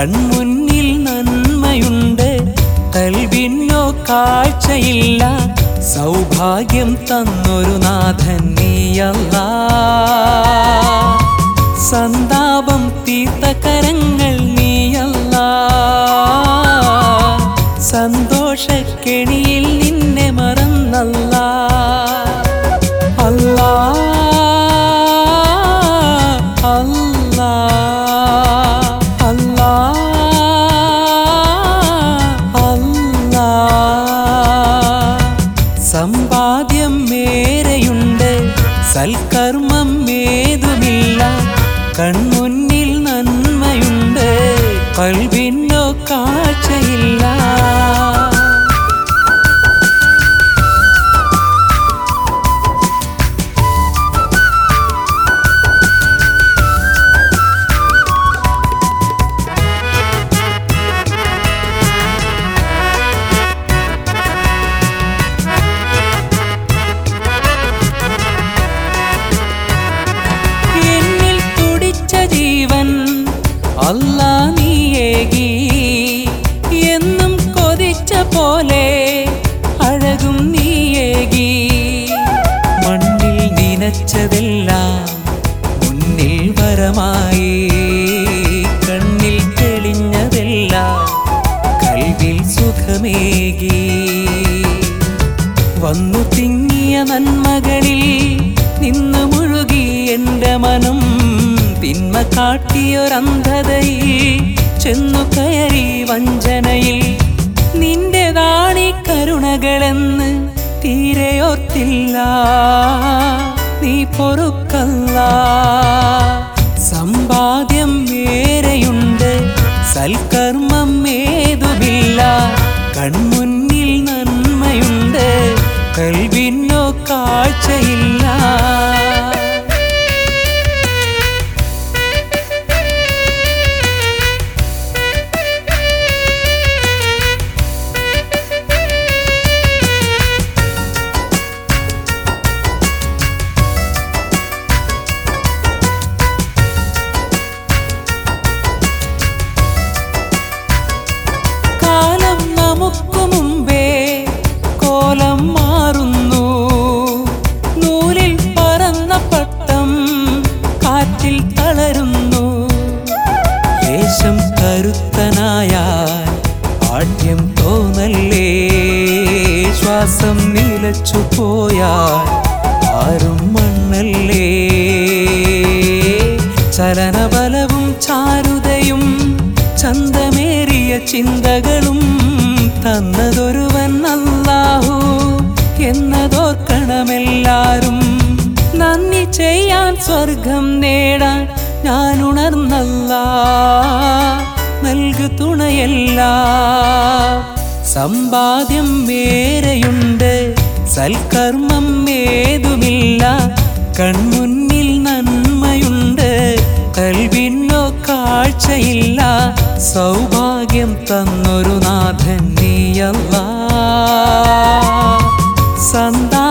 കൺമുന്നിൽ നന്മയുണ്ട്, കൽവിനോ കാഴ്ചയില്ല. സൗഭാഗ്യം തന്നൊരു നാഥൻ നീയല്ലാ. സന്താപം തീർത്ത കരങ്ങൾ നീയല്ലാ. സന്തോഷക്കെണിയിൽ നിന്നെ മറന്നല്ലാ. അല്ലാ അല്ലാ അല്ലാ അല്ലാ. സമ്പാദ്യം ഏറെയുണ്ട്, സൽക്കർമ്മം ഏതുമില്ല. കൺമുന്നിൽ നന്മയുണ്ട്, കൽവിനോ കാഴ്ചയില്ല. അല്ലാ നീയേകി എന്നും കൊതിച്ച പോലെ അഴകും നീയേകി. മണ്ണിൽ നനച്ചതെല്ലാം മുന്നിൽ വരമായി, കണ്ണിൽ തെളിഞ്ഞതെല്ലാം കൽവിൽ സുഖമേകി. വന്നു തിങ്ങിയ നന്മകളിൽ നിന്ന് മുഴുകി എൻ്റെ മനം. തിന്മ കാട്ടിയൊരന്ധതയിൽ ചെന്നു കയറി വഞ്ചനയിൽ. നിന്റെതാണീ കരുണകളെന്ന് തീരെയോർത്തില്ല, നീ പൊറുക്കല്ല. സമ്പാദ്യം ഏറെയുണ്ട്, സൽക്കർമ്മം ഏതുമില്ല. കൺമുന്നിൽ നന്മയുണ്ട്, കൽവിനോ കാഴ്ചയില്ല. നമുക്ക് മുമ്പേ കോലം മാറുന്നു, നൂലിൽ പറന്ന പട്ടം കാറ്റിൽ തളരുന്നു. ലേശം കരുത്തനായാൽ ആഢ്യം തോന്നല്ലേ, ശ്വാസം നിലച്ചു പോയാൽ ആരും മണ്ണല്ലേ. ചലനബലവും ചാരുതയും ചന്തമേറിയ ചിന്തകളും തന്നതൊരുവൻ അല്ലാഹു എന്നതോർക്കണമെല്ലാരും. നന്ദി ചെയ്യാൻ സ്വർഗം നേടാൻ ഞാൻ ഉണർന്നല്ലാ, നൽകു തുണയല്ല. സമ്പാദ്യം ഏറെയുണ്ട്, സൽക്കർമ്മം ഏതുമില്ല. കൺമുന്നിൽ നന്മയുണ്ട്, കൽവിനോ കാഴ്ചയില്ല. സൗഭാഗ്യം തന്നൊരു നാഥൻ നീയല്ലാ.